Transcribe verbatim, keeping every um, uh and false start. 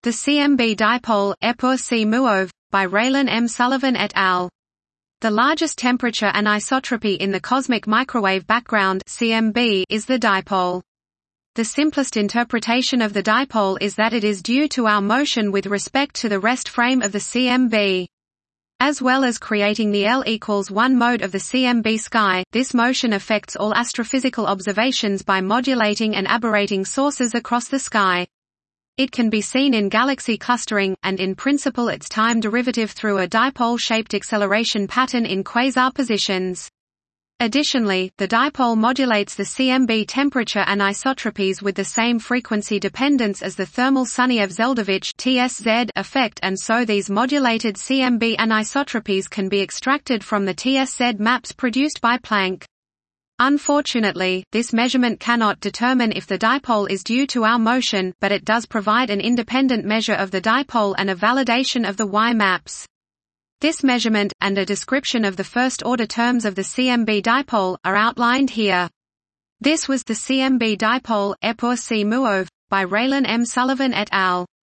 The C M B dipole, Epur C Muov, by Raylan M. Sullivan et al. The largest temperature anisotropy in the cosmic microwave background C M B is the dipole. The simplest interpretation of the dipole is that it is due to our motion with respect to the rest frame of the C M B. As well as creating the L equals one mode of the C M B sky, this motion affects all astrophysical observations by modulating and aberrating sources across the sky. It can be seen in galaxy clustering, and in principle its time derivative through a dipole-shaped acceleration pattern in quasar positions. Additionally, the dipole modulates the C M B temperature anisotropies with the same frequency dependence as the thermal Sunyaev-Zeldovich (T S Z) effect, and so these modulated C M B anisotropies can be extracted from the T S Z maps produced by Planck. Unfortunately, this measurement cannot determine if the dipole is due to our motion, but it does provide an independent measure of the dipole and a validation of the Y maps. This measurement, and a description of the first-order terms of the C M B dipole, are outlined here. This was the C M B dipole, Epur C Muov, by Raylan M. Sullivan et al.